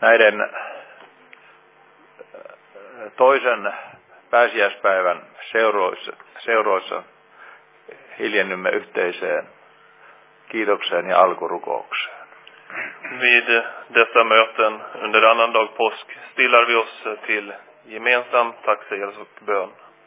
näiden toisen pääsiäispäivän seuroissa hiljennymme yhteiseen kiitokseen ja alkurukoukseen. Vid dessa möten under annandag påsk stillar vi oss till gemensam tacksägelse och bön.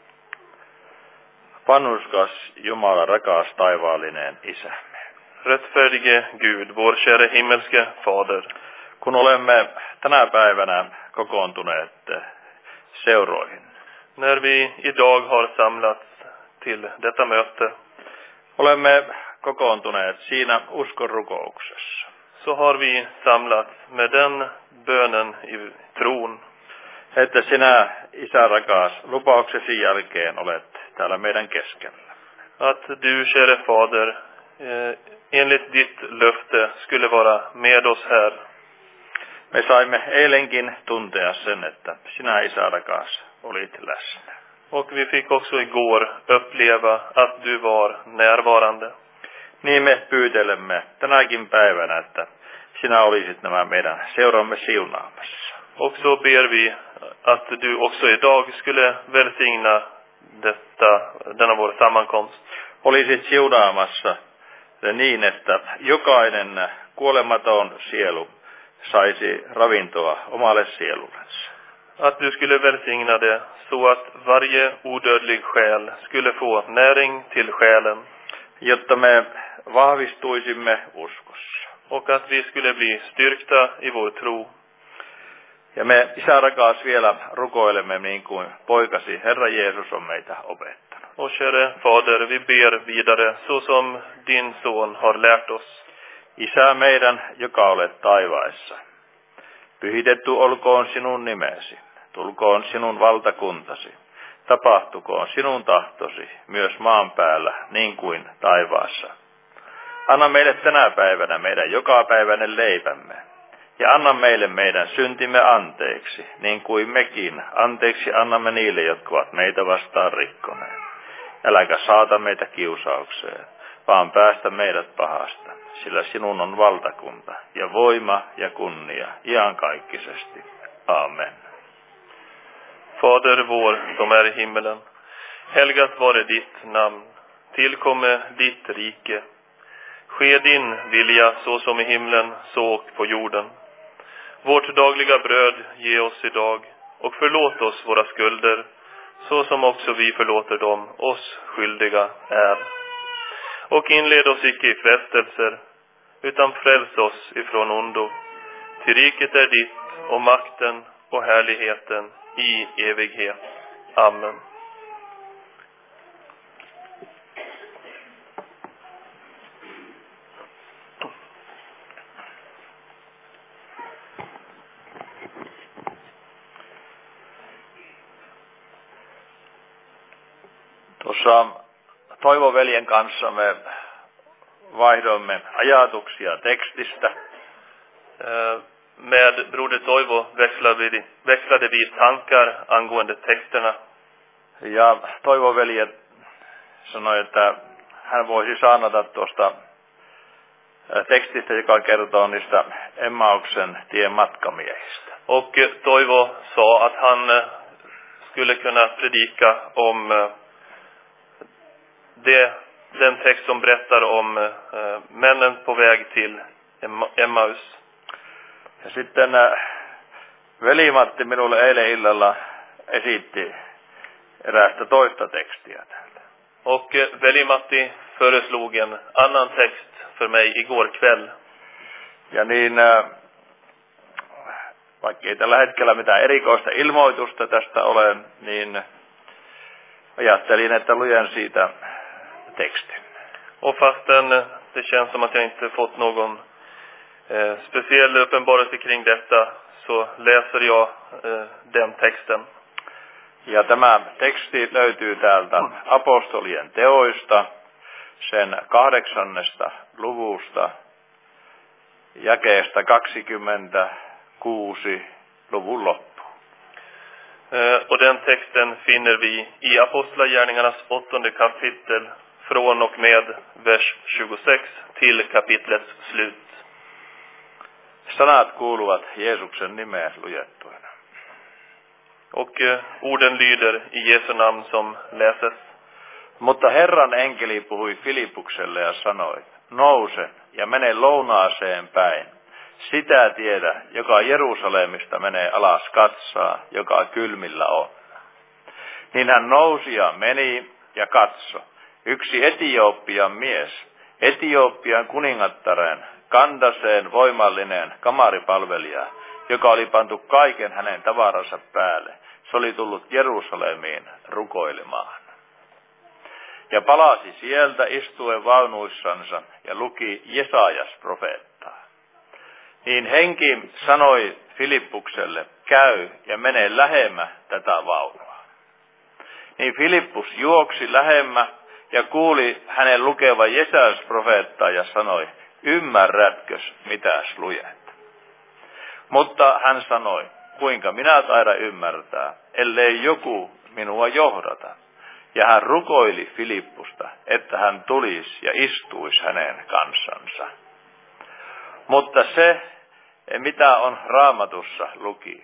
Vanhurskas Jumala, rakas taivaallinen Isämme. Rättfärdige Gud, vår käre himmelske Fader. Kun olemme tänä päivänä kokoontuneet seuroihin. När vi idag har samlats till detta möte. Olemme kokoontuneet siinä uskonrukouksessa. Så har vi samlats med den bönen i tron. Että sinä, Isä rakas, lupauksesi jälkeen olet täällä meidän keskellä. Att du, käre Fader, enligt ditt löfte skulle vara med oss här. Me saimme eilenkin tuntea sen, että sinä, Isä rakas, olit läsnä. Och vi fick också igår uppleva att du var närvarande. Niin me pyytelemme tänäkin päivänä, että sinä olisit nämä meidän seuramme siunaamassa. Och så ber vi att du också idag skulle välsigna denna vår sammankomst. Olisit siunaamassa niin, että jokainen kuolematon sielu saisi ravintoa omalle sielullensa. Att du skulle välsigna det så att varje odödlig själ skulle få näring till själen. Jotta me vahvistuisimme uskossa. Och att vi skulle bli styrkta i vår tro. Ja me, Isä rakas, vielä rukoilemme niin kuin poikasi Herra Jeesus on meitä opettanut. Och käre Fader, vi ber vidare så som din son har lärt oss. Isä meidän, joka olet taivaissa. Pyhitetty olkoon sinun nimesi. Tulkoon sinun valtakuntasi. Tapahtukoon sinun tahtosi myös maan päällä niin kuin taivaassa. Anna meille tänä päivänä meidän jokapäiväinen leipämme. Ja anna meille meidän syntimme anteeksi, niin kuin mekin anteeksi annamme niille, jotka ovat meitä vastaan rikkoneet. Äläkä saata meitä kiusaukseen, vaan päästä meidät pahasta, sillä sinun on valtakunta ja voima ja kunnia iankaikkisesti. Amen. Fader vår som är i himmelen, helgat vare ditt namn, tillkomme ditt rike. Ske din vilja så som i himlen, så och på jorden. Vårt dagliga bröd ge oss idag och förlåt oss våra skulder, så som också vi förlåter dem oss skyldiga är. Och inled oss icke i frestelser, utan fräls oss ifrån ondo. Till riket är ditt och makten och härligheten i evighet. Amen. Tuossa Toivo-veljen kanssa me vaihdoimme ajatuksia tekstistä. Med broder Toivo växlade vi tankar angående texterna. Ja Toivo-velje sanoi, että hän voisi saanata tuosta tekstistä, joka kertoo niistä Emmauksen tien matkamiehistä. Och Toivo sa att han skulle kunna predika om den text som berättar om männen på väg till Emmaus. Ja sitten veli-Matti minulle eilen illalla esitti eräästä toista tekstiä täältä. Och veli-Matti föreslog en annan text för mig igår kväll. Ja niin, vaikka ei tällä hetkellä mitään erikoista ilmoitusta tästä ole, niin ajattelin, että luen siitä tekstin. Och fastän det känns som att jag inte fått någon speciell uppenbarelse kring detta, så läser jag den texten. Ja tämä teksti löytyy täältä apostolien teoista, sen 8. luvusta, jakeesta 26 luvun loppuun. Och den texten finner vi i Apostlagärningarnas 8:e kapitel från och med vers 26 till kapitlets slut. Sanat kuuluvat Jeesuksen nimeen lujettuina. Och orden lyder i Jesu namn som läses. Mutta Herran enkeli puhui Filippukselle ja sanoi, nouse ja mene lounaaseen päin. Sitä tiedä, joka Jerusalemista menee alas katsaa, joka kylmillä on. Niin hän nousi ja meni ja katso. Yksi Etiopian mies, Etiopian kuningattaren, Kandaseen voimallinen kamaripalvelija, joka oli pantu kaiken hänen tavaransa päälle. Se oli tullut Jerusalemiin rukoilemaan. Ja palasi sieltä istuen vaunuissansa ja luki Jesajas profeettaa. Niin henki sanoi Filippukselle, käy ja mene lähemmä tätä vaunua. Niin Filippus juoksi lähemmä ja kuuli hänen lukevan Jesajas profeettaa ja sanoi, ymmärrätkös mitäs luet? Mutta hän sanoi, kuinka minä taidan ymmärtää, ellei joku minua johdata. Ja hän rukoili Filippusta, että hän tulisi ja istuisi hänen kansansa. Mutta se, mitä on Raamatussa luki,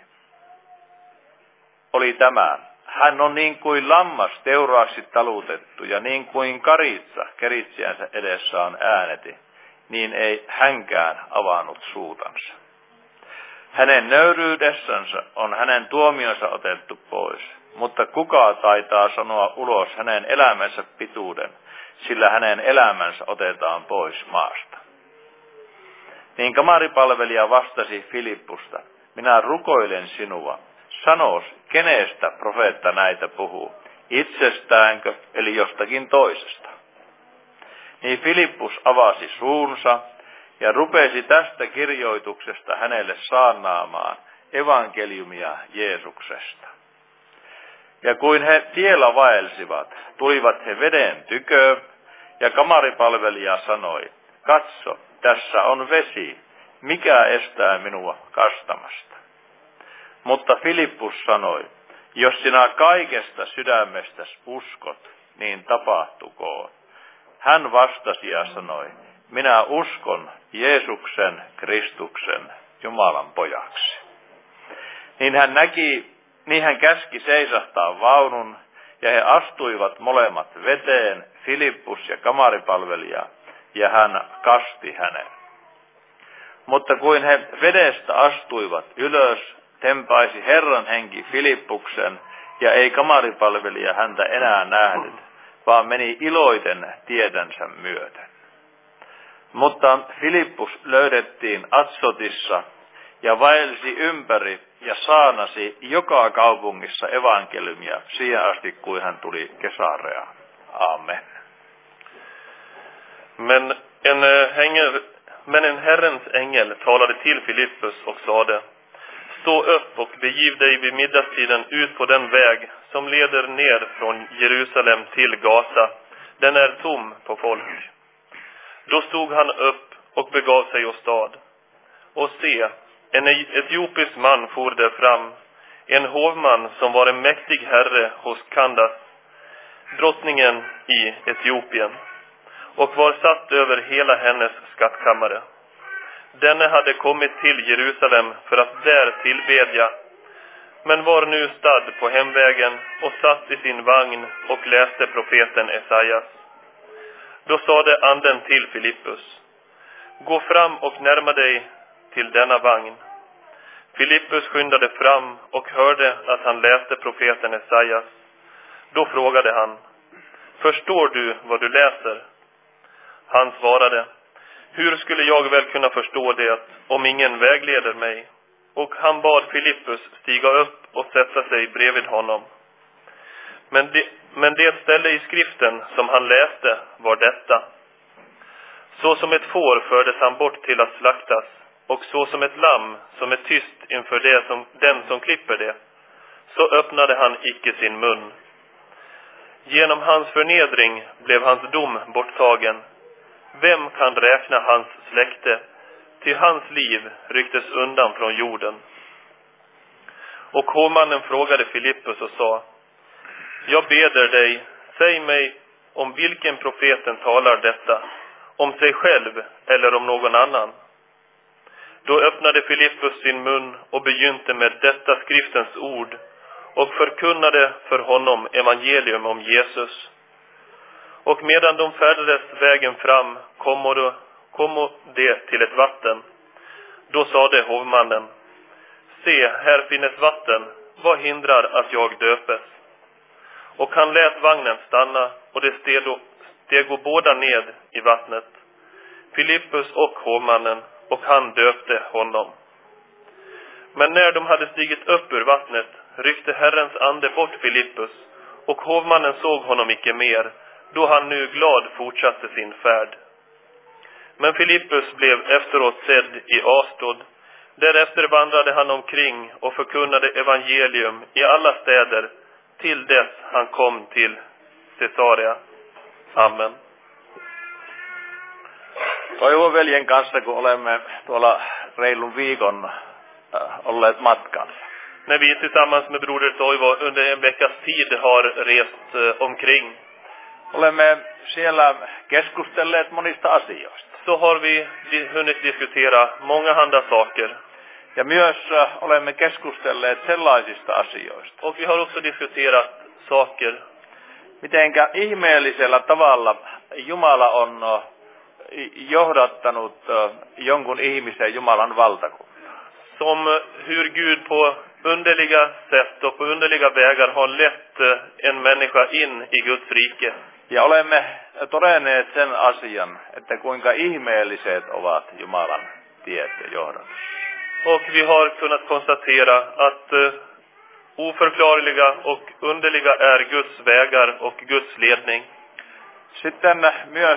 oli tämä. Hän on niin kuin lammas teuraaksi talutettu ja niin kuin karitsa keritsiänsä edessä on ääneti, niin ei hänkään avannut suutansa. Hänen nöyryydessänsä on hänen tuomionsa otettu pois, mutta kuka taitaa sanoa ulos hänen elämänsä pituuden, sillä hänen elämänsä otetaan pois maasta. Niin kamaripalvelija vastasi Filippusta, minä rukoilen sinua, sanoos, kenestä profeetta näitä puhuu, itsestäänkö, eli jostakin toisesta. Niin Filippus avasi suunsa ja rupesi tästä kirjoituksesta hänelle saarnaamaan evankeliumia Jeesuksesta. Ja kuin he tiellä vaelsivat, tulivat he veden tykö, ja kamaripalvelija sanoi, katso, tässä on vesi, mikä estää minua kastamasta? Mutta Filippus sanoi, jos sinä kaikesta sydämestäsi uskot, niin tapahtukoon. Hän vastasi ja sanoi, minä uskon Jeesuksen Kristuksen Jumalan pojaksi. Niin hän käski seisahtaa vaunun, ja he astuivat molemmat veteen, Filippus ja kamaripalvelija, ja hän kasti hänen. Mutta kuin he vedestä astuivat ylös, tempaisi Herran henki Filippuksen, ja ei kamaripalvelija häntä enää nähnyt, vaan meni iloiten tietänsä myöten. Mutta Filippus löydettiin Atsotissa ja vaelsi ympäri ja saarnasi joka kaupungissa evankeliumia siihen asti, kuin hän tuli Kesareaan. Amen. Men en Herrens ängel talade till Filippus och sade, stå upp och begiv dig vid middagstiden ut på den väg som leder ner från Jerusalem till Gaza. Den är tom på folk. Då stod han upp och begav sig åstad. Och se, en etiopisk man for där fram, en hovman som var en mäktig herre hos Kandas, drottningen i Etiopien, och var satt över hela hennes skattkammare. Denne hade kommit till Jerusalem för att där tillbedja, men var nu stad på hemvägen och satt i sin vagn och läste profeten Esajas. Då sade anden till Filippus, gå fram och närma dig till denna vagn. Filippus skyndade fram och hörde att han läste profeten Esajas. Då frågade han, förstår du vad du läser? Han svarade, hur skulle jag väl kunna förstå det om ingen vägleder mig? Och han bad Filippus stiga upp och sätta sig bredvid honom. Men det ställe i skriften som han läste var detta. Så som ett får fördes han bort till att slaktas, och så som ett lamm som är tyst inför den som klipper det, så öppnade han icke sin mun. Genom hans förnedring blev hans dom borttagen. Vem kan räkna hans släkte? Till hans liv rycktes undan från jorden. Och hovmannen frågade Filippus och sa, jag beder dig, säg mig om vilken profeten talar detta, om sig själv eller om någon annan. Då öppnade Filippus sin mun och begynte med detta skriftens ord och förkunnade för honom evangelium om Jesus. Och medan de färdades vägen fram kom de till ett vatten. Då sade hovmannen: se, här finnes vatten, vad hindrar att jag döpes? Och han lät vagnen stanna, och det stego båda ned i vattnet, Filippus och hovmannen, och han döpte honom. Men när de hade stigit upp ur vattnet ryckte Herrens ande bort Filippus, och hovmannen såg honom icke mer, då han nu glad fortsatte sin färd. Men Filippus blev efteråt sedd i Astod. Därefter vandrade han omkring och förkunnade evangelium i alla städer, till dess han kom till Caesarea. Amen. Toivon veljen kanssa, kun olemme tuolla reilun viikon olleet matkalla. När vi tillsammans med broder Toivo under en veckas tid har rest omkring, olemme siellä keskustelleet monista asioista. så har vi hunnit diskutera många andra saker. Ja myös olemme keskustelleet sellaisista asioista. Och vi har också diskuterat saker. Mitenkä ihmeellisellä tavalla Jumala on johdattanut jonkun ihmisen Jumalan valtakuntaan. Som hur Gud på underliga sätt och på underliga vägar har lett en människa in i Guds rike. Ja olemme todenneet sen asian, että kuinka ihmeelliset ovat Jumalan tiet ja johdatus. Och vi har kunnat konstatera att oförklarliga och underliga är Guds vägar och Guds ledning. Sitten myös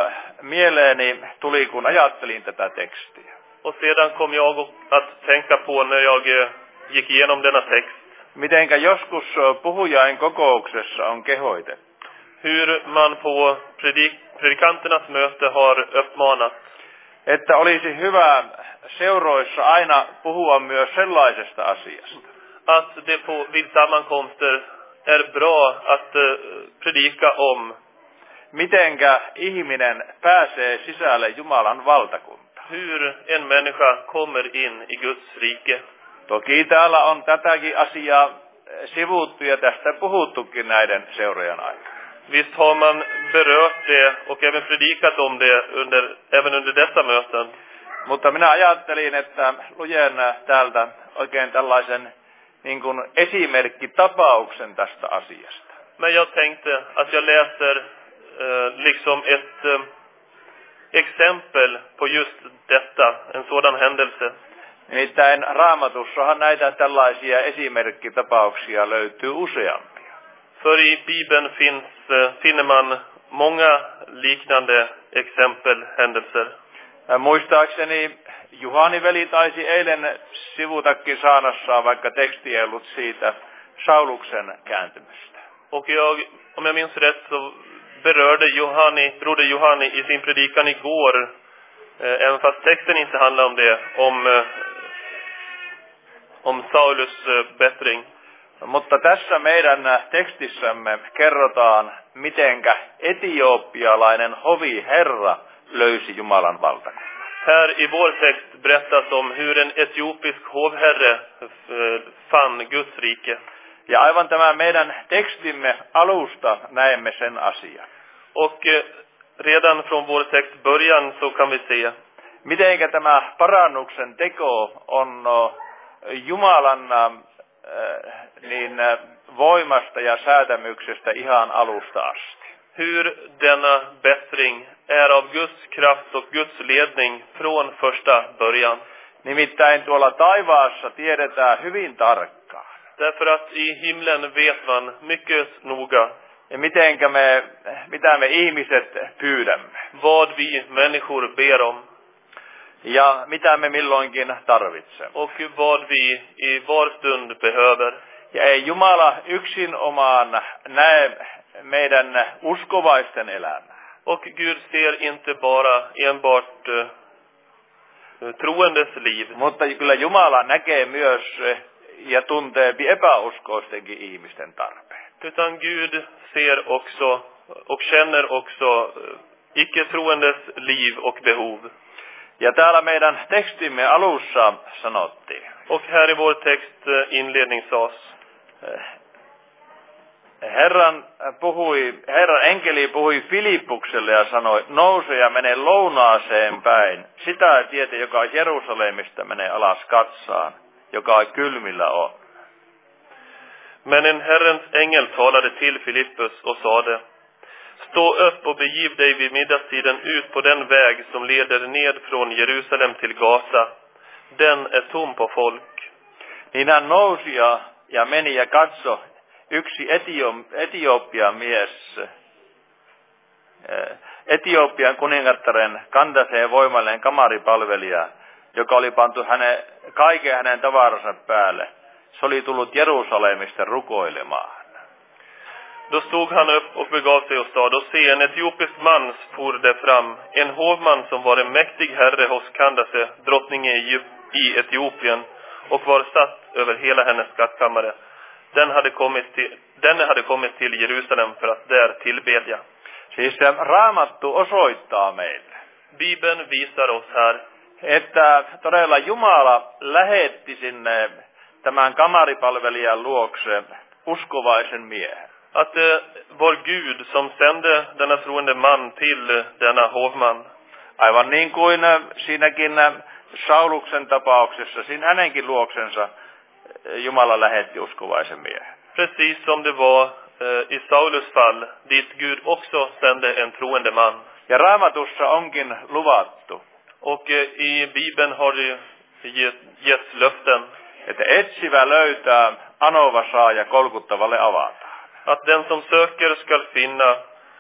mieleeni tuli, kun ajattelin tätä tekstiä. Och sedan kom jag att tänka på när jag gick igenom denna text. Mitenkä joskus puhujain kokouksessa on kehoitettu. Hur man på predikanternas möte har uppmanat. Että olisi hyvä seuroissa aina puhua myös sellaisesta asiasta. Att det vid sammankomster är bra att predika om. Mitenkä ihminen pääsee sisälle Jumalan valtakuntaan. Hur en människa kommer in i Guds rike. Toki täällä on tätäkin asiaa sivuttu ja tästä puhuttukin näiden seurojen aikana. Visst har man berört det och även predikat om det även under dessa möten. Mutta minä ajattelin, että lujen täältä oikein tällaisen niin kuin esimerkkitapauksen tästä asiasta. Men jag tänkte att jag läser liksom ett exempel på just detta, en sådan händelse. Nimittäin Raamatussahan näitä tällaisia esimerkkitapauksia löytyy useampia. För i Bibeln finner man många liknande exempel, händelser. Muistaakseni Juhani veli taisi eilen sivutakin saanassaan, vaikka teksti ei ollut siitä, Sauluksen kääntymistä. Och om jag minns rätt så berörde broder Johanni i sin predikan igår, även fast texten inte handlar om det, om Saulus bättring. Mutta tässä meidän tekstissämme kerrotaan, mitenkä etiopialainen hoviherra löysi Jumalan valtakunnan. Här i vår text berättas om hur en etiopisk hovherre fann Guds rike. Ja aivan tämä meidän tekstimme alusta näemme sen asian. Och redan från vår text början så kan vi se mitenkä tämä parannuksen teko on Jumalan voimasta ja säätämyksestä ihan alusta asti. Hur denna bättring är av Guds kraft och Guds ledning från första början. Nimittäin tuolla taivaassa tiedetään hyvin tarkkaan. Därför att i himlen vet man mycket noga. Ja mitä me ihmiset pyydämme. Vad vi människor ber om. Ja mitä me milloinkin tarvitsemme. Och vad vi i var stund behöver. Ja ei Jumala yksin omaan näe meidän uskovaisten elämää. Och Gud ser inte bara enbart troendes liv. Mutta kyllä Jumala näkee myös ja tuntee epäuskoistenkin ihmisten tarpeen. Utan Gud ser också och känner också icke-troendes liv och behov. Ja täällä meidän tekstimme alussa sanottiin. Och här i vår text inledning sas. Herran enkeli puhui Filippukselle ja sanoi, nouse ja mene lounaaseen päin. Sitä tietä, joka Jerusalemista menee alas katsaan, joka kylmillä on. Men en Herrens ängel talade till Filippus och sade, stå upp och begiv dig vid middagstiden ut på den väg som leder ned från Jerusalem till Gaza. Den är tom på folk. Niin hän nousi ja meni ja katso yksi Etiopian mies, Etiopian kuningattaren Kandaseen voimallinen kamaripalvelija, joka oli pantu kaiken hänen tavaransa päälle. Se oli tullut Jerusalemista rukoilemaan. Då stod han upp och begav sig och sa, då se en etiopisk man for där fram, en hovman som var en mäktig herre hos Kandase, drottningen i Etiopien, och var satt över hela hennes skattkammare. Denne hade kommit till Jerusalem för att där tillbedja. Siis Raamattu osoittaa meille. Bibeln visar oss här, että todella Jumala lähetti sinne tämän kamaripalvelijan luokse uskovaisen miehen. Att det var Gud som sände denna troende man till denna hovman. Aivan niin kuin siinäkin Sauluksen tapauksessa, siinä hänenkin luoksensa Jumala lähetti uskovaisen miehen. Precis som det var i Saulus fall, dit Gud också sände en troende man. Ja Raamatussa onkin luvattu. Och i Bibeln har det getts löften. Että etsivä löytää, anova saa ja kolkuttavalle avataan. Att den som söker skall finna.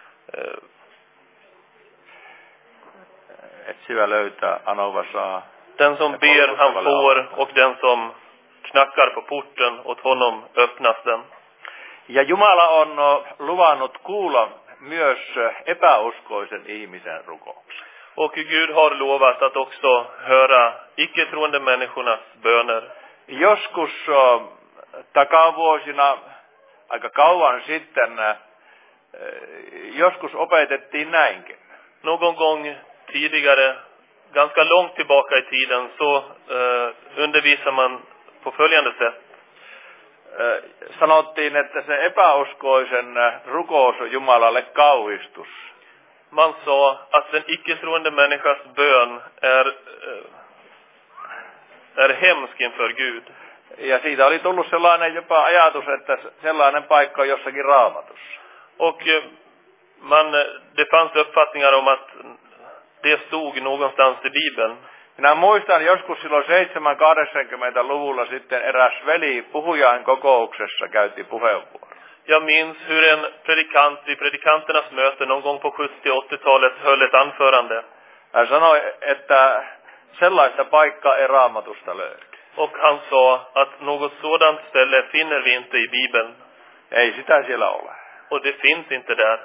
Etsivä löytää, anova saa. Den som ber han får, och den som knackar på porten, åt honom öppnas den. Ja Jumala on luvannut kuulla myös epäuskoisen ihmisen rukouksen. Och Gud har lovat att också höra icke-troende människornas böner. Joskus takavuosina, aika kauan sitten, joskus opetettiin näinkin. Någon gång tidigare, ganska långt tillbaka i tiden, så undervisar man på följande sätt. Sanottiin, että se epäuskoisen rukous on Jumalalle kauhistus. Man sa att den icke-troende människas bön är hemsk inför Gud. Ja siitä oli tullut sellainen jopa ajatus, että sellainen paikka on jossakin Raamatussa. Och det fanns uppfattningar om att det stod någonstans i Bibeln. Minä muistan joskus silloin 70-80-luvulla sitten eräs veli puhujain kokouksessa käytti puheenvuoron. Jag minns hur en predikant i predikanternas möte någon gång på 70-80-talet höll ett anförande. Hän sanoi, että sellaista paikkaa ei Raamatusta löydy. Och han sa att något sådant ställe finner vi inte i Bibeln. Ei sitä siellä ole. Och det finns inte där.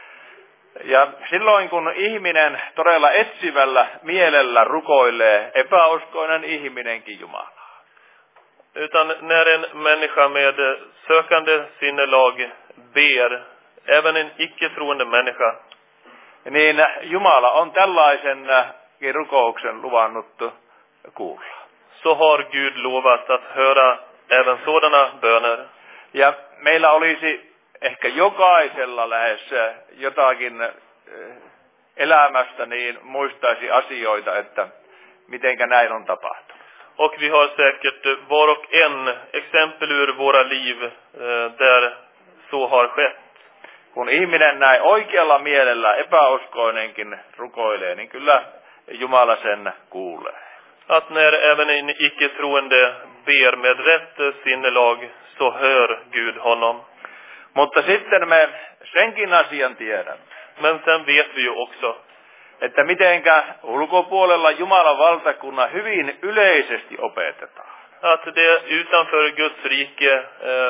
Ja silloin kun ihminen todella etsivällä mielellä rukoilee, epäuskoinen ihminenkin Jumalaa. Utan när en människa med sökande sinnelag ber, även en icke-troende människa, niin Jumala on tällaisen rukouksen luvannut kuulla. Så har Gud lovat att höra även sådana böner. Ja meillä olisi ehkä jokaisella lähes jotakin elämästä, niin muistaisi asioita, että mitenkä näin on tapahtunut. Och vi har säkert var och en exempel ur våra liv där så har skett. Kun ihminen näin oikealla mielellä epäuskoinenkin rukoilee, niin kyllä Jumala sen kuulee. Att när även en icke-troende ber med rätt sinnelag, så hör Gud honom. Mutta sitten me senkin asian tiedämme. Men sen vet vi ju också, että mitenkä ulkopuolella Jumalan valtakunnan hyvin yleisesti opetetaan. Att det utanför Guds rike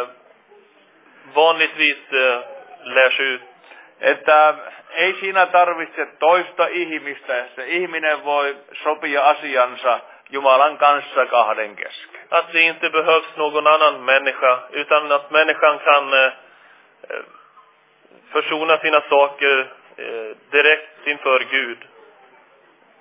vanligtvis lärs ut. Että ei siinä tarvitse toista ihmistä, se ihminen voi sopia asiansa Jumalan kanssa kahden kesken. Att det inte behövs någon annan människa, utan att människan kan försona sina saker direkt inför Gud.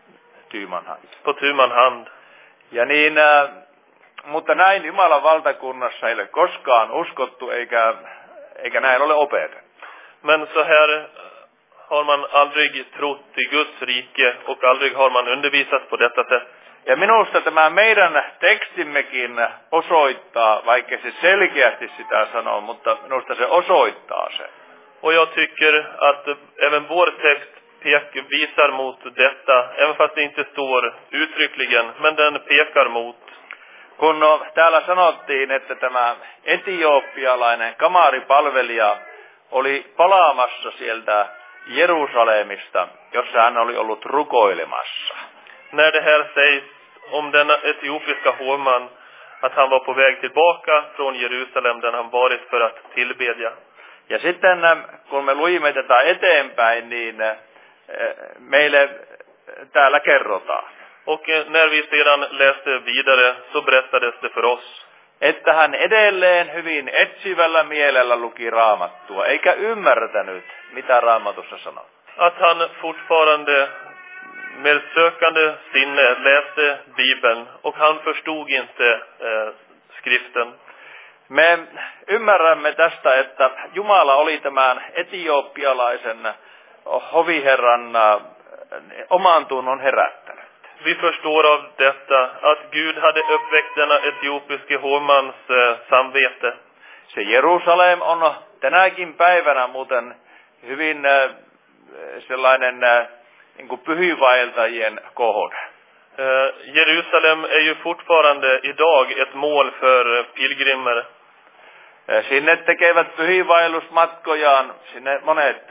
tu man hand. på tu man hand. Ja niin, mutta näin Jumalan valtakunnassa ei ole koskaan uskottu eikä näin ole opetettu. Men så här har man aldrig trott i Guds rike och aldrig har man undervisat på detta sätt. Ja minusta tämä meidän tekstimmekin osoittaa, vaikka se selkeästi sitä sanoo, mutta minusta se osoittaa sen. Och jag tycker att även vår text visar mot detta, även fast det inte står uttryckligen, men den pekar mot. Kun täällä sanottiin, että tämä etiopialainen kamaripalvelija oli palaamassa sieltä Jerusalemista, jossa hän oli ollut rukoilemassa. När det här sägs om denna etiopiska hovman att han var på väg tillbaka från Jerusalem där han varit för att tillbedja. Ja sitten kun me luimme tätä eteenpäin, niin meille täällä kerrotaan. Och när vi sedan läste vidare så berättades det för oss. Että hän edelleen hyvin etsivällä mielellä luki Raamattua, eikä ymmärtänyt, mitä Raamatussa sanoo. Att han fortfarande med sökande sinne läste Bibeln och han förstod inte skriften. Me ymmärrämme tästä, että Jumala oli tämän etiopialaisen hoviherran oman tunnon herättänyt. Vi förstår av detta att Gud hade uppväckt denna etiopiske hovmans samvete. Se Jerusalem on tänäkin päivänä muuten hyvin sellainen niin kuin pyhiinvaeltajien kohde. Jerusalem är ju fortfarande idag ett mål för pilgrimer. Sinne tekevät pyhiinvaellusmatkojaan sinne monet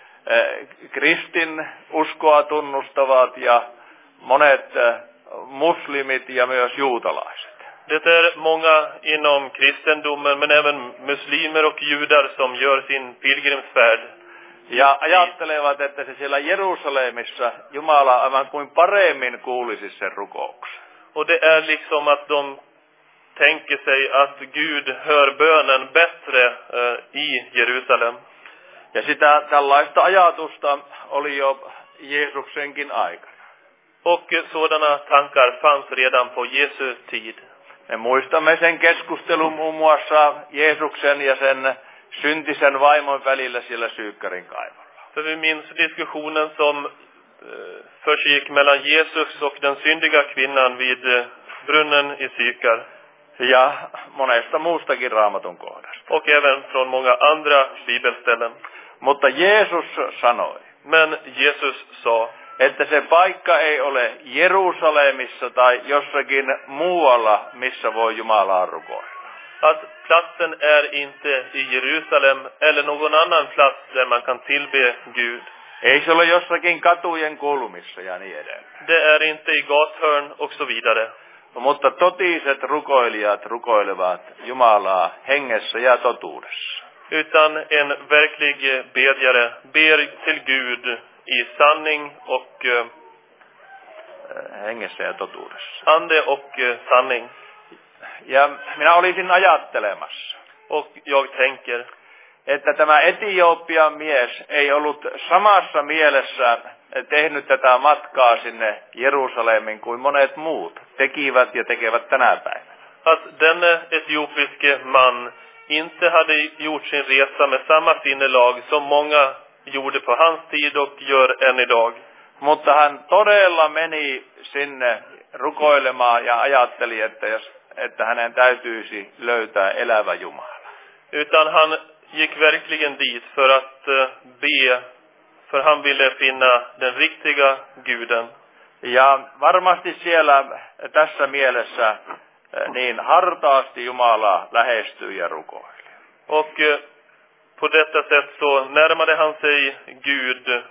kristin uskoa tunnustavat ja monet muslimit ja myös juutalaiset. Det är många inom kristendomen men även muslimer och judar som gör sin pilgrimsfärd. Ja ajattelevat, että se siellä Jerusalemissa Jumala aivan kuin paremmin kuulisi sen rukouksen. Och det är liksom att de tänker sig att Gud hör bönen bättre i Jerusalem. Ja sitä tällaista ajatusta oli jo Jeesuksenkin aikana. Och sådana tankar fanns redan på Jesu tid. Me muistamme sen keskustelun muun muassa Jeesuksen ja sen syntisen vaimon välillä siellä Syykkarin kaivolla. För vi minns diskussionen som försiggick mellan Jesus och den syndiga kvinnan vid brunnen i Sykar. Ja monesta muustakin Raamatun kohdasta. Och även från många andra bibelställen. Mutta Jeesus sanoi. Men Jesus sa. Että se paikka ei ole Jerusalemissa tai jossakin muualla, missä voi Jumalaa rukoilla. Att platsen är inte i Jerusalem eller någon annan plats där man kan tillbe Gud. Ei se ole jossakin katujen kulmissa ja niin edelleen. Det är inte i gathörn och så vidare. Mutta totiset rukoilijat rukoilevat Jumalaa hengessä ja totuudessa. Utan en verklig bedjare ber till Gud i sanning och hengessä ja totuudessa. Ande och sanning. Ja minä olisin ajattelemassa. Och jag tänker. Että tämä Etiopian mies ei ollut samassa mielessä tehnyt tätä matkaa sinne Jerusalemin kuin monet muut tekivät ja tekevät tänä päivänä. Att denne etiopiske man inte hade gjort sin resa med samma sinnelag som många gjorde på hans tid och gör än idag. Mutta hän todella meni sinne rukoilemaan ja ajatteli, että hänen täytyisi löytää elävä Jumala. Utan han gick verkligen dit för att be, för han ville finna den riktiga Guden. Ja varmasti siellä tässä mielessä niin hartaasti Jumala lähestyi ja rukoili. Och på detta sätt så närmade han sig Gud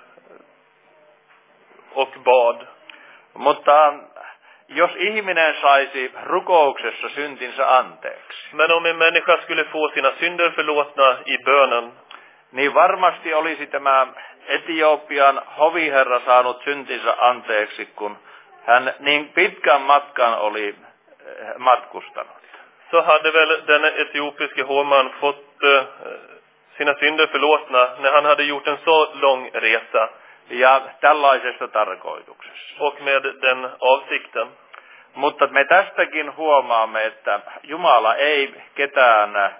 och bad. Mutta jos ihminen saisi rukouksessa syntinsä anteeksi. Men om en människa skulle få sina synder förlåtna i bönen. Niin varmasti olisi tämä Etiopian hoviherra saanut syntinsä anteeksi, kun hän niin pitkän matkan oli matkustanut. Så hade väl den etiopiske hovman fått sina synder förlåtna när han hade gjort en så lång resa. ja tällaisessa tarkoituksessa. och med den avsikten. Mutta me tästäkin huomaamme, että Jumala ei ketään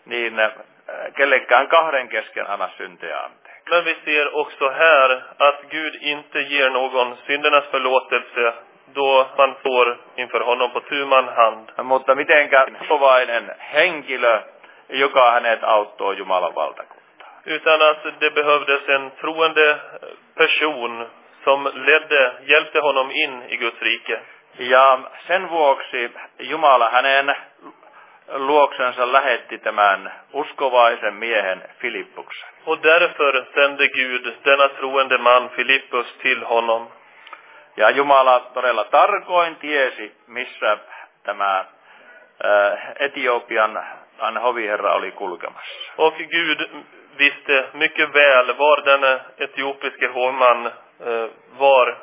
kellekään kahden kesken anna syntiä anteeksi. Men vi ser också här att Gud inte ger någon syndernas förlåtelse då man står inför honom på tu man hand. Mutta mitenkään uskovainen henkilö, joka hänet auttoi Jumalan valtakuntaan. Utan att det behövdes en troende person som hjälpte honom in i Guds rike. Ja sen vuoksi Jumala hänen luoksensa lähetti tämän uskovaisen miehen Filippuksen. Och därför sände Gud denna troende man Filippus till honom. Ja Jumala todella tarkoin tiesi, missä tämä Etiopian hoviherra oli kulkemassa. Och Gud visste mycket väl var den etiopiske hovman var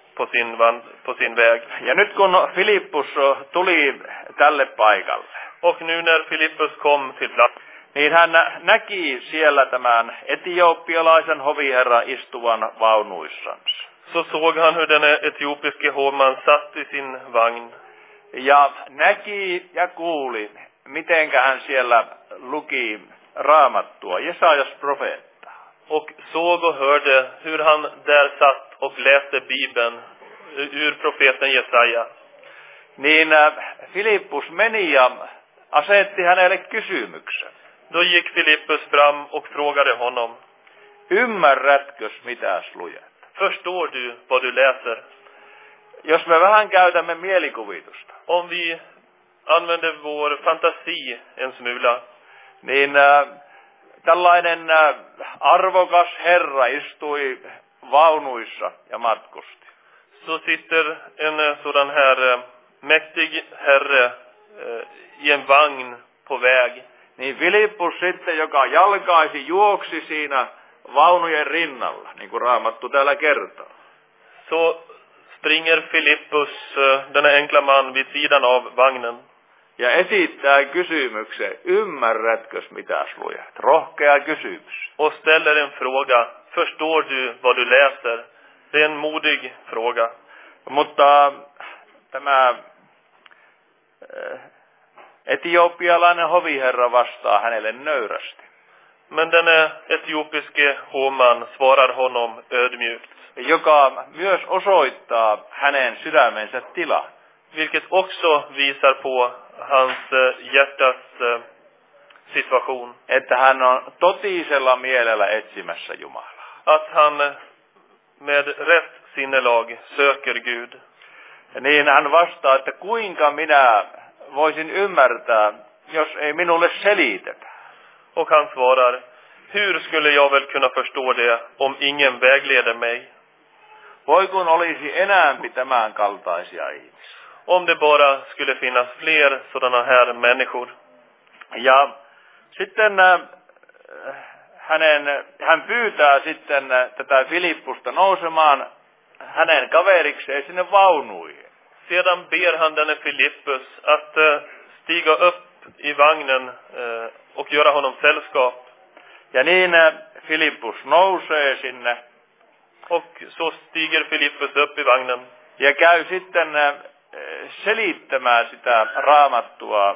på sin väg. Ja nyt kun Filippus tuli tälle paikalle, och nu när Filippus kom till plats, niin hän näki siellä tämän etiopialaisen hoviherra istuvan vaunuissansa. Så såg han hur den etiopiske hovman satt i sin vagn. Ja näki ja kuuli, mitenkä hän siellä luki raamattua, Jesajas profeetta. Och såg och hörde hur han där satt och läste Bibeln ur profeten Jesaja. Niin Filippus meni ja asetti hänelle kysymyksen. Då gick Filippus fram och frågade honom: Ymmärrätkös mitäs luet? Förstår du vad du läser? Jos me vähän käytämme mielikuvitusta, Om vi använder vår fantasi en smula, niin tällainen arvokas herra istui vaunuissa ja matkusti. så sitter en sådan här mäktig herre i en vagn på väg. Niin Filippus sitten, joka jalkaisi, juoksi siinä vaunujen rinnalla, niin kuin Raamattu täällä kertoo. Så springer Filippus, denna enkla man, vid sidan av vagnen. Ja esittää kysymyksen, ymmärrätkös mitäs luet? Rohkea kysymys. Och ställer en fråga: Förstår du vad du läser? Det är en modig fråga. Mutta tämä etiopialainen hoviherra vastaa hänelle nöyrästi. Men den etiopiske hovman svarar honom ödmjukt. Joka myös osoittaa hänen sydämensä tila. Vilket också visar på hans hjärtas situation. Että hän on totisella mielellä etsimässä Jumalaa. Att han med rätt sinnelag söker Gud. Ja niin hän vastaa, että kuinka minä voisin ymmärtää, jos ei minulle selitetä. Och han svarar: Hur skulle jag väl kunna förstå det om ingen vägleder mig? Voi kun olisi enäämpi tämän kaltaisia ihmisiä. Om det bara skulle finnas fler sådana här människor. Ja sitten hän pyytää sitten tätä Filippusta nousemaan hänen kaverikseen sinne vaunuihin. Sedan ber han denne Filippus att stiga upp i vagnen och göra honom sällskap. Ja niin Filippus nousee sinne. Och så stiger Filippus upp i vagnen. Ja käy sitten selittämään sitä Raamattua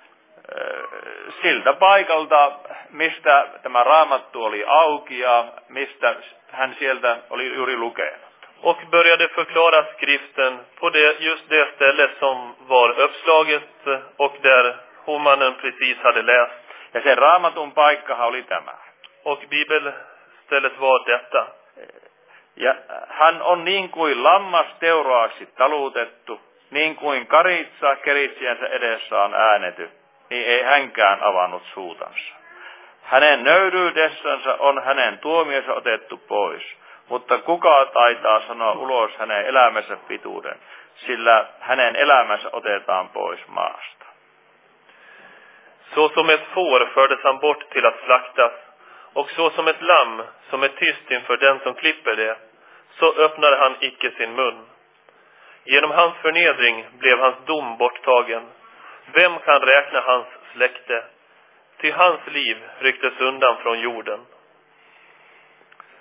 siltä paikalta, mistä tämä Raamattu oli auki ja mistä hän sieltä oli juuri lukenut. Och började förklara skriften på just det stället som var uppslaget och där hovmannen precis hade läst. Ja sen Raamatun paikkahan oli tämä. Och bibelstället var detta. Ja hän on niin kuin lammas teuraaksi talutettu, niin kuin karitsa keritsiänsä edessä on äänety, niin ei hänkään avannut suutansa. Hänen nöyryydessänsä on hänen tuomionsa otettu pois, mutta kuka taitaa sanoa ulos hänen elämänsä pituuden, sillä hänen elämänsä otetaan pois maasta. Så som ett får fördes han bort till att slaktas, och så som ett lamm som är tyst inför den som klipper det, så öppnade han icke sin mun. Genom hans förnedring blev hans dom borttagen. Vem kan räkna hans släkte? Ty hans liv rycktes undan från jorden.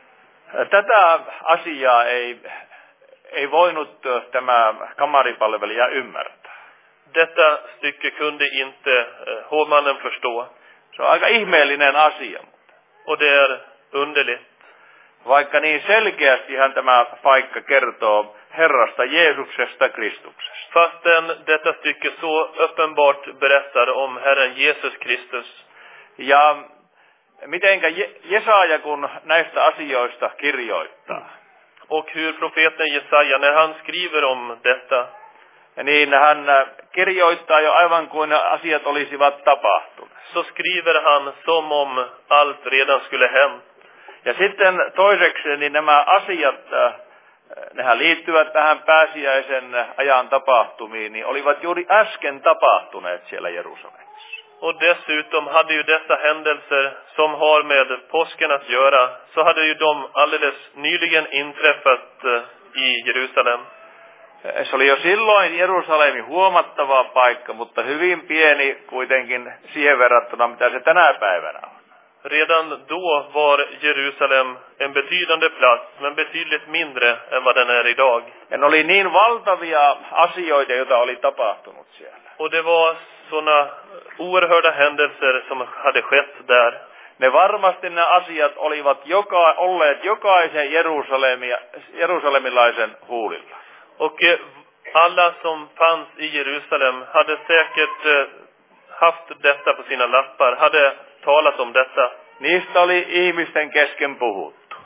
Tätä asiaa ei voinut tämä kamaripalvelija ymmärtää. Detta stycke kunde inte hovmannen förstå. Se on aika ihmeellinen asia. Och det är underligt. Vaikka niin selkeästihän tämä paikka kertoo Herrasta Jeesuksesta Kristuksesta. Fastän detta stycke så uppenbart berättar om Herren Jesus Kristus. Ja mitenkä Jesaja kun näistä asioista kirjoittaa. Och hur profeten Jesaja när han skriver om detta. Niin hän kirjoittaa jo aivan kuin asiat olisivat tapahtuneet. Så skriver han som om allt redan skulle hänt. Ja sitten toiseksi niin nämä asiat, nehän liittyvät tähän pääsiäisen ajan tapahtumiin, niin olivat juuri äsken tapahtuneet siellä Jerusalemissa. Och dessutom hade ju dessa händelser som har med påsken att göra, så hade ju de alldeles nyligen inträffat i Jerusalem. Se oli jo silloin Jerusalemin huomattava paikka, mutta hyvin pieni kuitenkin siihen verrattuna, mitä se tänä päivänä on. Redan då var Jerusalem en betydande plats, men betydligt mindre än vad den är idag. Ja ne oli niin valtavia asioita, joita oli tapahtunut siellä. Och det var såna oerhörda händelser som hade skett där. Ne varmasti ne asiat olivat olleet jokaisen jerusalemilaisen huulilla. Och alla som fanns i Jerusalem hade säkert haft detta på sina lappar, hade talat om detta. Niistä oli ihmisten kesken puhuttu.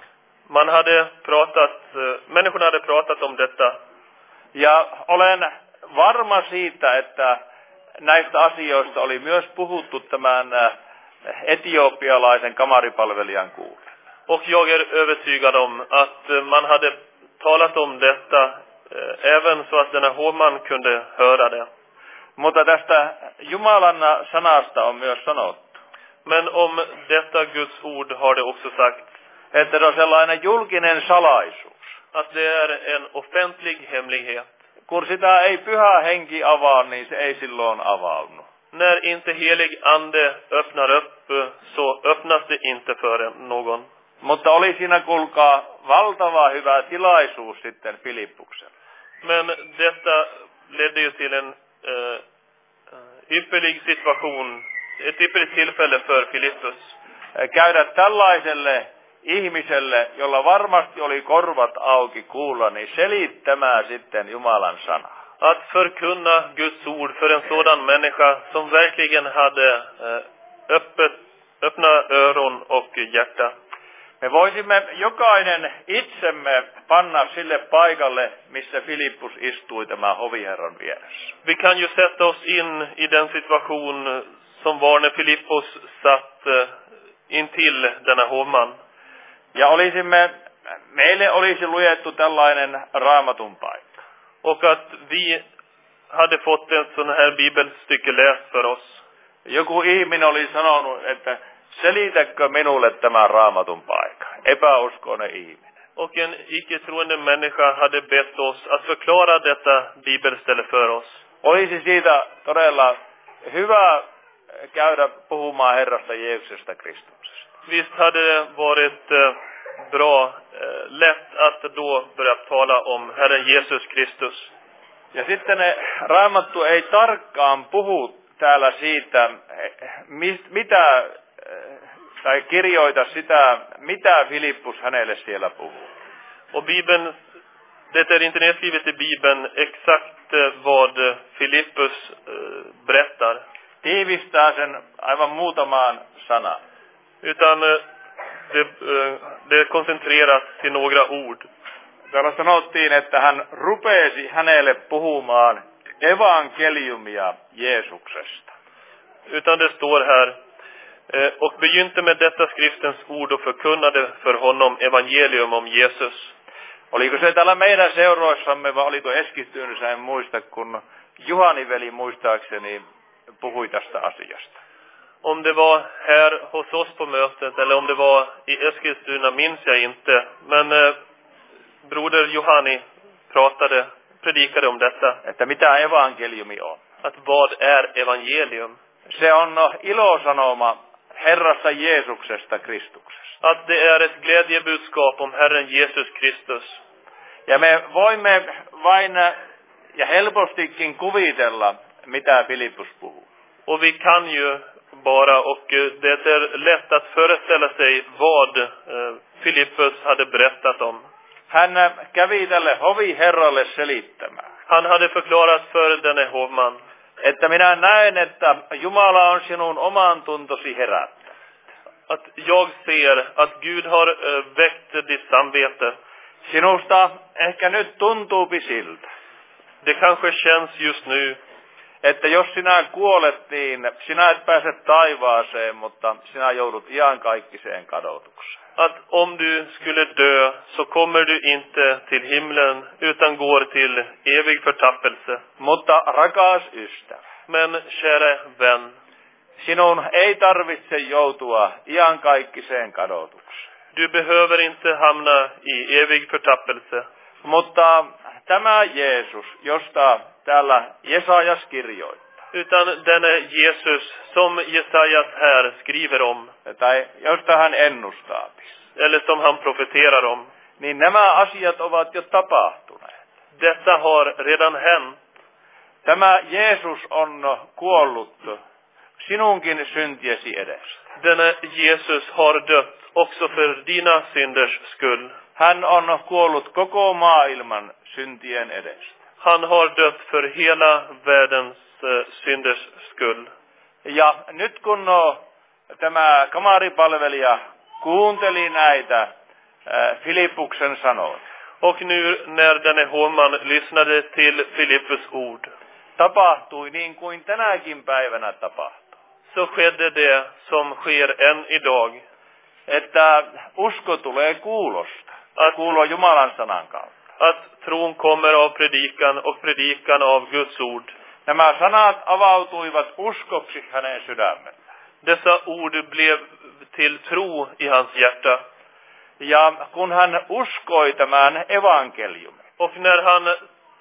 Människorna hade pratat om detta. Ja olen varma siitä, että näistä asioista oli myös puhuttu tämän etiopialaisen kamaripalvelijan kuullen. Och jag är övertygad om att man hade talat om detta även så att denna hovman kunde höra det. Mutta tästä Jumalan sanasta on myös sanottu. Men om detta Guds ord har det också sagt. Että se on sellainen julkinen salaisuus. Att det är en offentlig hemlighet. Kun sitä ei pyhä henki avaa, niin se ei silloin avaudu. När inte helig ande öppnar upp, så öppnas det inte för någon. Mutta oli siinä kuulkaa valtava hyvä tilaisuus sitten Filippukselle. Men detta ledde ju till en ypperlig situation, ett ypperligt tillfälle för Filippus. Käydä tällaiselle ihmiselle, jolla varmasti oli korvat auki kuulla, niin selittämään sitten Jumalan sanaa. Att förkunna Guds ord för en sådan människa som verkligen hade öppna öron och hjärta. Me voisimme jokainen itsemme panna sille paikalle, missä Filippus istui tämän hoviherran vieressä. Vi kan ju sätta oss in i den situation som var när Filippus satt intill denna hovman. Ja meille olisi luettu tällainen raamatun paikka. Och att vi hade fått en sån här bibelstycke läst för oss. Joku ihminen oli sanonut, että selitäkö minulle tämän raamatun paikka? Epäuskoinen ihminen. Och en icke-troende människa hade bett oss att förklara detta bibelställe för oss. Olisi siitä todella hyvä käydä puhumaan Herrasta Jeesuksesta Kristuksesta. Visst hade det varit bra, lätt att då börja tala om Herren Jesus Kristus. Ja sitten Raamattu ei tarkkaan puhu täällä siitä, mitä, tai kirjoita sitä, mitä Filippus hänelle siellä puhuu. Och Bibeln, det är inte nedskrivet i Bibeln exakt vad Filippus berättar. Tiivistää sen aivan muutamaan sanaan. Utan det koncentreras till några ord. Täällä sanottiin, että hän rupesi hänelle puhumaan evankeliumia Jeesuksesta. Utan det står här, och begynte med detta skriftens ord och förkunnade för honom evangelium om Jesus. Oliko se täällä meidän seuroissamme vai oliko Eskilstuna, en muista, kun Juhani veli muistaakseni puhui tästä asiasta. Om det var här hos oss på mötet eller om det var i Eskilstuna minns jag inte. Men broder Johani predikade om detta. Että mitä evankeliumi on. Att vad är evangelium? Se on ilosanoma Herrasta Jeesuksesta Kristuksesta. Att det är ett glädjebudskap om Herren Jesus Kristus. Ja me voimme vain ja helpostikin kuvitella, mitä Filippus puhuu. Och vi kan ju bara, och det är lätt att föreställa sig vad Filippus hade berättat om. Hän kävi tälle hoviherralle selittämään. Han hade förklarat för denne hovman Että minä näen, että Jumala on sinun oman tuntosi herättänyt. att jag ser att Gud har väckt ditt samvete. Sinusta ehkä nyt tuntuupi siltä, Det kanske känns just nu että jos sinä kuolet, niin sinä et pääse taivaaseen, mutta sinä joudut iankaikkiseen kadotukseen. att om du skulle dö så kommer du inte till himlen utan går till evig förtappelse. Mutta rakas ystävä, Men kära vän, sinun ei tarvitse joutua iankaikkiseen kadotukseen. du behöver inte hamna i evig förtappelse. Mutta tämä Jeesus, josta täällä Jesajas kirjoittaa, Utan denne Jesus som Jesajas här skriver om, tai josta hän ennustaa, eller som han profeterar om, niin nämä asiat ovat jo tapahtuneet. detta har redan hänt. Tämä Jeesus on kuollut sinunkin syntiesi edestä. Denne Jesus har dött också för dina synders skull. Hän on kuollut koko maailman syntien edestä. Han har dött för hela världens synders skull. Ja nyt kun tämä kamaripalvelija kuunteli näitä Filippuksen sanoja, Och nu när denne hovman lyssnade till Filippus ord, tapahtui niin kuin tänäkin päivänä tapahtuu. så skedde det som sker än idag. Että usko tulee kuulosta. Kuulo Jumalan sanan kautta. Att tron kommer av predikan och predikan av Guds ord. Nämä sanat avautuivat uskoksi hänen sydämellä. Dessa ord blev till tro i hans hjärta. Ja kun hän uskoi tämän evankeliumin. Och när han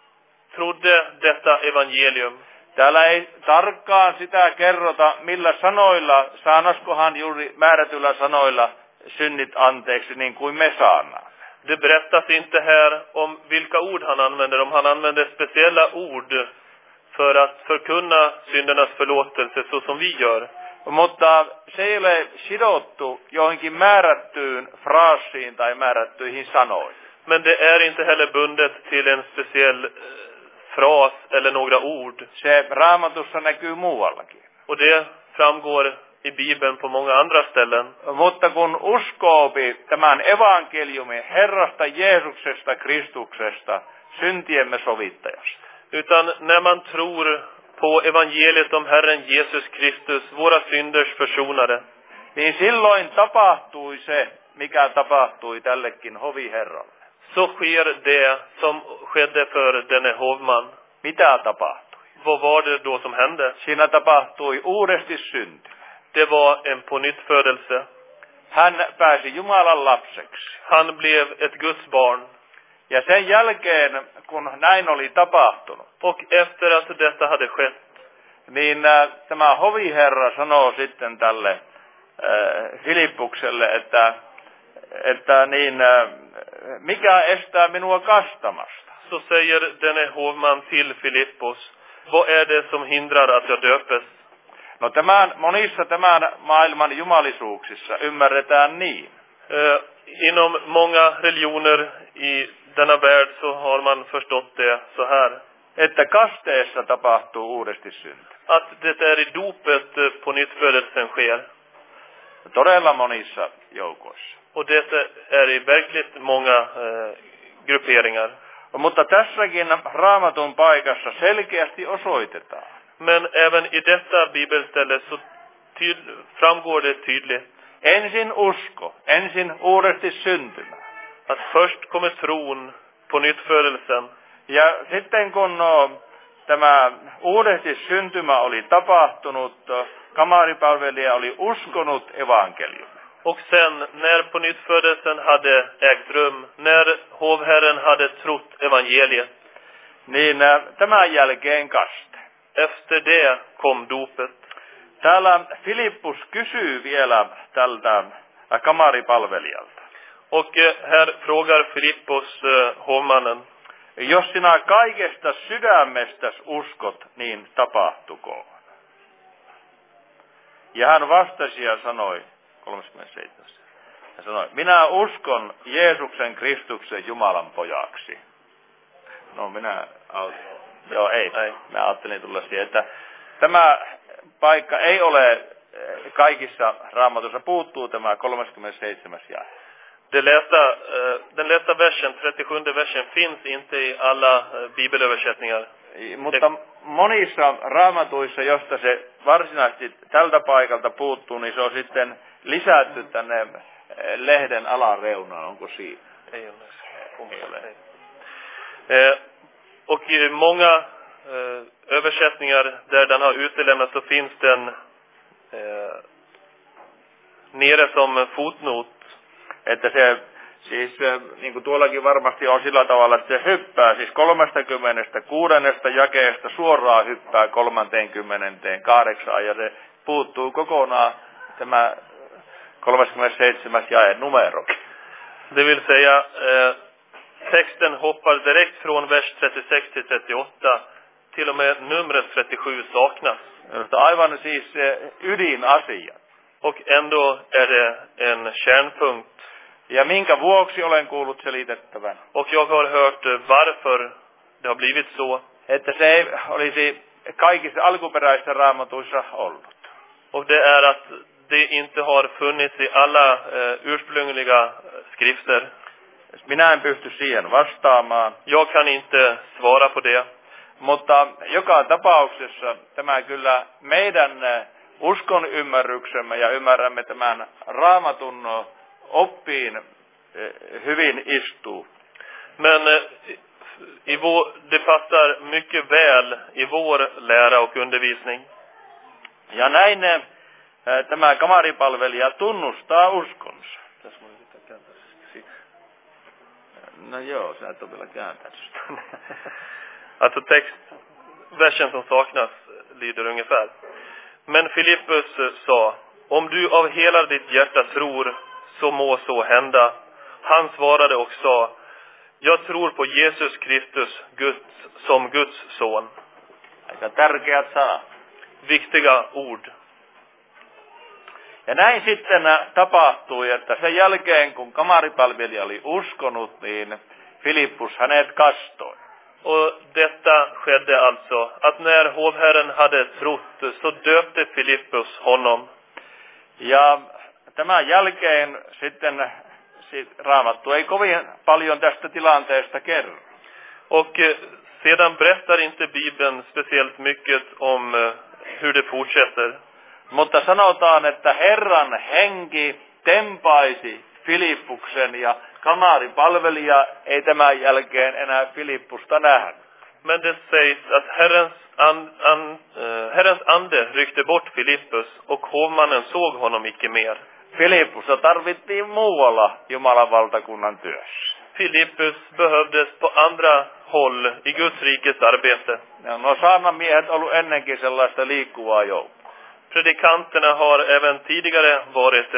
trodde detta evangelium, Täällä ei tarkkaan sitä kerrota, millä sanoilla, saanaskohan juuri määrätyillä sanoilla synnit anteeksi niin kuin me saadaan. det berättas inte här om vilka ord han använder, om han använder speciella ord för att förkunna syndernas förlåtelse så som vi gör. Mutta se ei ole sidottu johonkin määrättyyn fraasiin tai määrättyihin sanoihin. Men det är inte heller bundet till en speciell fras eller några ord. Se Raamatussa näkyy muuallakin. Och det framgår i Bibeln på många andra ställen. Mutta kun uskoopi tämän evankeliumin Herrasta Jeesuksesta Kristuksesta, syntiemme sovittajasta. Utan när man tror på evangeliet om Herren Jesus Kristus, våra synders försonare, niin silloin tapahtui se, mikä tapahtui tällekin hoviherralle. så sker det som skedde för denne hovman. Mitä tapahtui? Vad var det då som hände? Siinä tapahtui uudesti synti. Det var en pånyttfödelse. Hän pääsi Jumalan lapseksi. Han blev ett Guds barn. Ja sen jälkeen, kun näin oli tapahtunut, Och efter att detta hade skett, niin tämä hoviherra sanoo sitten tälle Filippukselle, että mikä estää minua kastamasta? så säger denne hovman till Filippos, vad är det som hindrar att jag döpes? No monissa tämän maailman jumalisuuksissa ymmärretään niin, Inom många religioner i denna värld så har man förstått det så här. että kasteessa tapahtuu uudesti synti. Att det är i dopet pånyttfödelsen sker. Todella monissa joukoissa. Och det är i verkligt många grupperingar. Mutta tässäkin Raamatun paikassa selkeästi osoitetaan, Men även i detta bibelställe så framgår det tydligt ensin usko, ensin uudesti syntymä. att först kommer tron, pånyttfödelsen. Ja sitten kun tämä uudesti syntymä oli tapahtunut, kamaripalvelija oli uskonut evankeliumin. Och sen när pånyttfödelsen hade ägt rum, när hovherren hade trott evangeliet, Niin tämän jälkeen kaste. efter det kom dopet. Täällä Filippus kysyy vielä tältä kamaripalvelijalta. Och här frågar Filippus hovmannen: Jos sinä kaikesta sydämestäs uskot, niin tapahtukoon. Ja hän vastasi ja sanoi, 37. Hän sanoi, minä uskon Jeesuksen Kristuksen Jumalan pojaksi. No mä ajattelin tulla siihen, että tämä paikka ei ole kaikissa Raamatussa, puuttuu tämä 37. jae. Den lästa versen, 37 versen, finns inte i alla bibelöversättningar. Mutta monissa Raamatuissa, josta se varsinaisesti tältä paikalta puuttuu, niin se on sitten lisätty tänne lehden alareunaan. Onko siinä? Ei ole. Och i många översättningar där den har utelämnats så finns den nere som fotnot. Että se, siis niin kuin tuollakin varmasti on sillä tavalla, että se hyppää, siis 36. jakeesta suoraan hyppää 38 ja se puuttuu kokonaan tämä 37. jae numerokin. Det vill säga, texten hoppar direkt från vers 36 till 38, till och med numret 37 saknas. Aivan siis ydinasia. Och ändå är det en kärnpunkt. Ja minkä vuoksi olen kuullut selitettävän? Och jag har hört varför det har blivit så. Että se ei olisi kaikissa alkuperäisissä raamatuissa ollut. Och det är att det inte har funnits i alla ursprungliga skrifter. Minä en pysty siihen vastaamaan. Jag kan inte svara på det. Mutta joka tapauksessa tämä kyllä meidän uskon ymmärryksemme ja ymmärrämme tämän Raamatun oppiin hyvin istuu. Men det passar mycket väl i vår lära och undervisning. Ja näin tämä kamaripalvelija tunnustaa uskonsa. No joo, sä et ole vielä kääntänyt sitä. Alltså versen som saknas lyder ungefär: Men Filippus sa, om du av hela ditt hjärta tror, så må så hända. Han svarade och sa, jag tror på Jesus Kristus, som Guds son. Aika tärkeät sanat. Viktiga ord. Ja näin sitten tapahtui, että sen jälkeen kun kamaripalvelija oli uskonut, niin Filippus hänet kastoi. Och detta skedde alltså, att när hovherren hade trott, så döpte Filippus honom. Ja tämän jälkeen sitten Raamattu ei kovin paljon tästä tilanteesta kerro. Och sedan berättar inte Bibeln speciellt mycket om hur det fortsätter. Mutta sanotaan, että Herran henki tempaisi Filippuksen ja kamaripalvelija ei tämän jälkeen enää Filippusta nähnyt. Men det sägs att Herrens ande ryckte bort Filippus och hovmannen såg honom icke mer. Filippusta tarvittiin muualla Jumalan valtakunnan työssä. Filippus behövdes på andra håll i Guds rikes arbete. No saarnamiehet ollut ennenkin sellaista liikkuvaa joukkoa. Predikanterna har även tidigare varit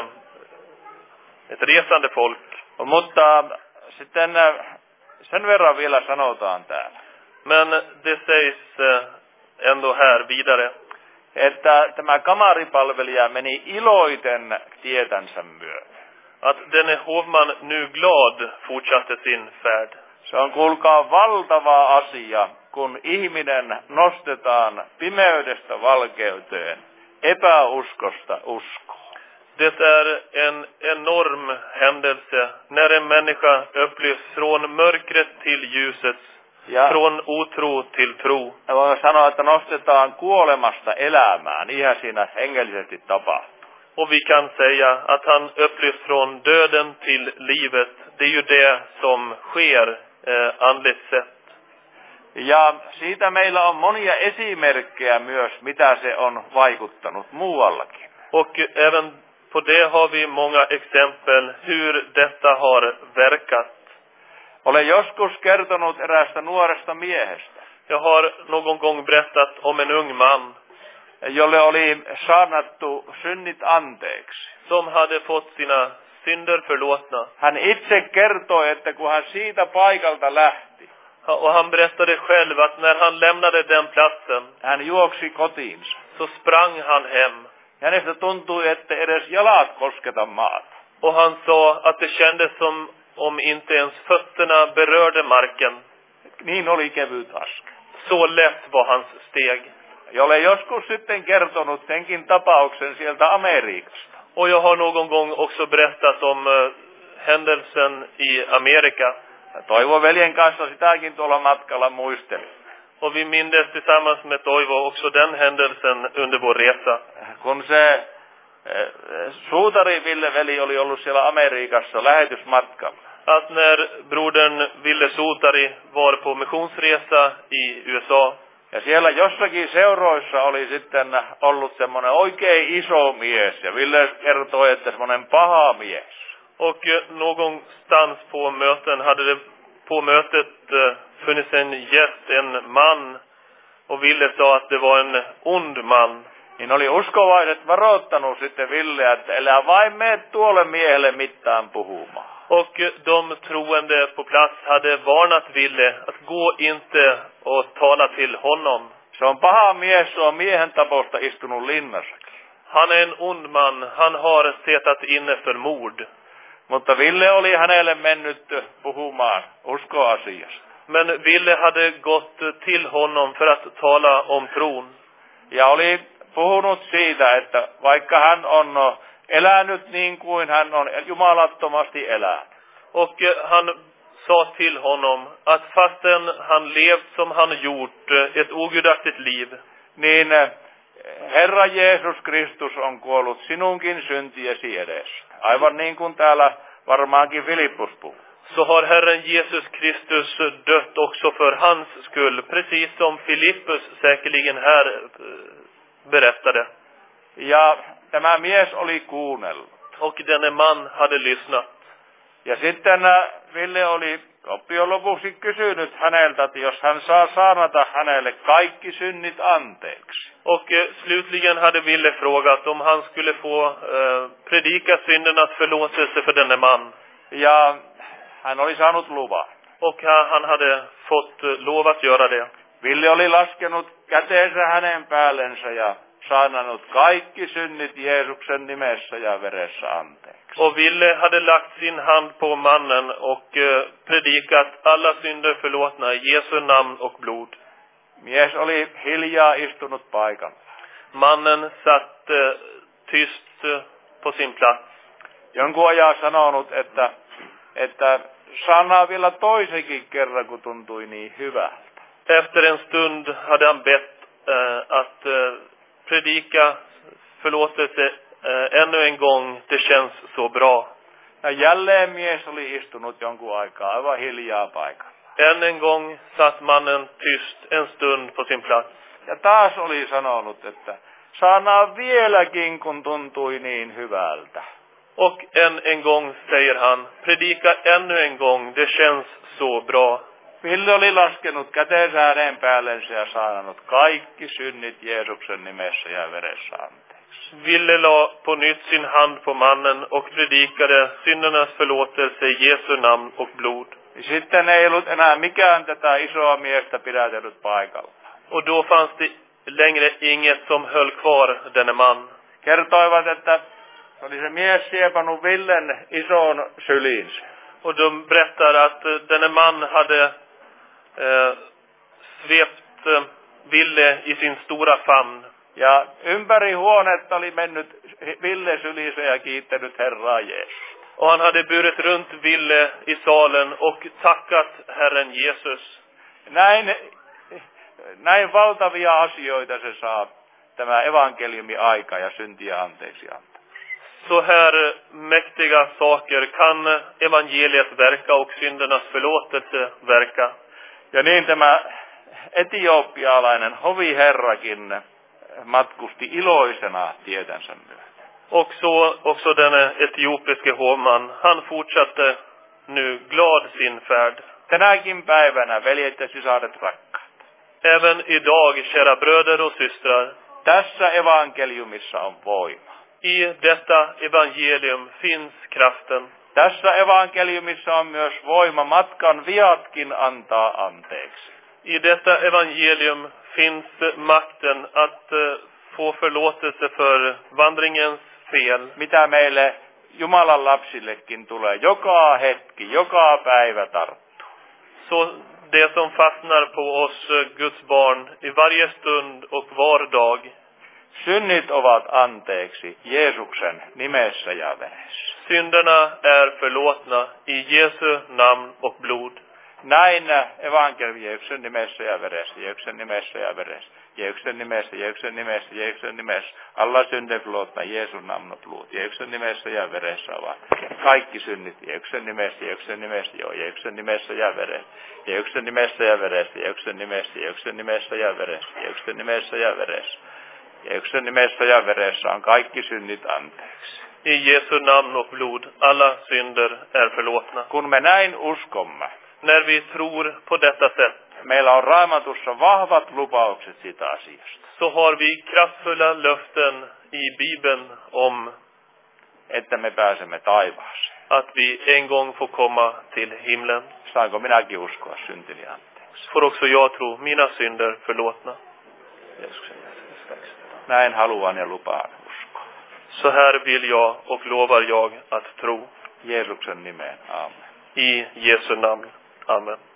ett resande folk. Mutta sitten sen verran vielä sanotaan täällä. Men det sägs ändå här vidare, että tämä kamaripalvelija meni iloiten tietänsä myöten. Att denne hovman nu glad fortsatte sin färd. Se on kuulkaa valtava asia, kun ihminen nostetaan pimeydestä valkeuteen, epäuskosta uskoon. Det är en enorm händelse när en människa upplyfts från mörkret till ljuset, från otro till tro. Ja voin sanoa, että nostetaan kuolemasta elämään, niinhän siinä hengellisesti tapahtuu. Och vi kan säga att han upplyfts från döden till livet. Det är ju det som sker andligt sett. Ja siitä meillä on monia esimerkkejä myös, mitä se on vaikuttanut muuallakin. Och även på det har vi många exempel hur detta har verkat. Olen joskus kertonut eräästä nuoresta miehestä. Jag har någon gång berättat om en ung man. jolle oli saarnattu synnit anteeksi. som hade fått sina synder förlåtna. Hän itse kertoi, että kun hän siitä paikalta lähti, Och han berättade själv att när han lämnade den platsen hän juoksi kotiinsa. så sprang han hem. Hänestä tuntui, että edes jalat kosketa maata. Och han sa att det kändes som om inte ens fötterna berörde marken. Niin oli kevyt askel. Så lätt var hans steg. Ja olen joskus sitten kertonut senkin tapauksen sieltä Amerikasta. Och jag har någon gång också berättat om händelsen i Amerika. Toivo veljen kanssa sitäkin tuolla matkalla muistelin. Och vi mindes tillsammans med Toivo också den händelsen under vår resa. Kun se suutari Ville veli oli ollut siellä Amerikassa lähetysmatkalla. Att när brodern Ville Sutari var på missionsresa i USA. Ja siellä jossakin seuroissa oli sitten ollut semmoinen oikein iso mies. Ja Ville kertoi, että semmoinen paha mies. Och någonstans på möten hade det på mötet funnits en gäst, en man. Och Ville sa att det var en ond man. Niin oli uskovaiset varoittanut sitten Ville, että älä vain mene tuolle miehelle mitään puhumaan. Och de troende på plats hade varnat Ville att gå inte och tala till honom. Se on paha mies, se on miehen taposta istunut linnassakin. Han är en ond man, han har suttit inne för mord. Mutta Ville oli hänelle mennyt puhumaan uskoasiasta. Men Ville hade gått till honom för att tala om tron. Ja oli puhunut siitä, että vaikka hän on elänyt niin kuin hän on jumalattomasti elänyt. Och han sa till honom att fastän han levt som han gjort ett ogudaktigt liv, niin Herra Jeesus Kristus on kuollut sinunkin syntiesi edestä. Aivan niin kuin täällä varmaankin Filippus puhuu. Så har Herren Jesus Kristus dött också för hans skull, precis som Filippus säkerligen här berättade. Ja tämä mies oli kuunnellut. Och denne man hade lyssnat. Ja sitten Ville oli loppujen lopuksi kysynyt häneltä, että jos hän saa saarnata hänelle kaikki synnit anteeksi. Och slutligen hade Ville frågat om han skulle få predika syndernas förlåtelse för denne man. Ja hän oli saanut luvan. Och han hade fått lov att göra det. Ville oli laskenut käteensä hänen päällensä ja saarnannut kaikki synnit Jeesuksen nimessä ja veressä anteeksi. Och Ville hade lagt sin hand på mannen och predikat alla synder förlåtna i Jesu namn och blod. Mies oli hiljaa istunut paikalla. Mannen satt tyst på sin plats. Jonkun ajan sanonut, että sanaa vielä toisenkin kerran, kun tuntui niin hyvältä. Efter en stund hade han bett att predika förlåtelse ännu en gång. Det känns så bra. Ja jälleen mies oli istunut jonkun aikaa aivan hiljaa paikalla. Än en gång satt mannen tyst en stund på sin plats. Ja taas oli sanonut, että sanaa vieläkin, kun tuntui niin hyvältä. Och än en gång säger han, predika ännu en gång, det känns så bra. Ville oli laskenut käteensä hänen päällensä ja saanut kaikki synnit Jeesuksen nimessä ja veressä anteeksi. Ville la på nytt sin hand på mannen och predikade syndernas förlåtelse i Jesu namn och blod. Sitten ei ollut enää mikään tätä isoa miestä pidätellyt paikalla. Och då fanns det längre inget som höll kvar denne man. Kertoivat, että oli se mies siepannut Villen isoon syliinsä. Och de berättar att denne man hade svept Ville i sin stora famn. Ja ympäri huonetta oli mennyt Ville syliinsä ja kiittänyt Herraa Jeesus. Och han hade burit runt Ville i salen och tackat Herren Jesus. Näin valtavia asioita se saa tämä evankeliumi aika ja syntiä anteeksi antaa. Så här mäktiga saker kan evangeliet verka och syndernas förlåtelse verka. Ja niin tämä etiopialainen hoviherrakin matkusti iloisena tietänsä myöten. Och så också den etiopiske hovman, han fortsatte nu glad sin färd. Tänäkin päivänä, veljet ja sisaret rakkaat. Även idag, kära bröder och systrar. tässä evankeliumissa on voima. I detta evangelium finns kraften. Tässä evankeliumissa on myös voima matkan viatkin antaa anteeksi. I detta evangelium finns makten att få förlåtelse för vandringens fel. Mitä meille Jumalan lapsillekin tulee joka hetki, joka päivä tarttuu. Så det som fastnar på oss Guds barn i varje stund och var dag. Synnit ovat anteeksi Jeesuksen nimessä ja veressä. Synderna är förlåtna i Jesu namn och blod. Näin evankeliumi Jeesuksen nimessä ja veressä, Jeesuksen nimessä ja veressä, Jeesuksen nimessä, Jeesuksen nimessä, Jeesuksen nimessä. Alla synder förlåtna, Jeesus namn och blod. Jeesuksen nimessä ja veressä ovat kaikki synnit. Jeesuksen nimessä, Jeesuksen nimessä, joo, Jeesuksen nimessä ja veressä. Jeesuksen nimessä ja veressä, Jeesuksen nimessä, Jeesuksen nimessä ja veressä, Jeesuksen nimessä ja veressä. Jeesuksen nimessä ja veressä on kaikki synnit anteeksi. I Jesu namn och blod, alla synder är förlåtna. Kun me näin uskomme, När vi tror på detta sätt, meillä on Raamatussa vahvat lupaukset siitä asiasta. så har vi kraftfulla löften i Bibeln om että me pääsemme taivaaseen. att vi en gång får komma till himlen. Saanko minäkin uskoa syntini anteeksi? Får också jag tro mina synder förlåtna. Näin haluan ja lupaan uskoa. Så här vill jag och lovar jag att tro. Jeesuksen nimeen. Aamen. I Jesu namn. Amen.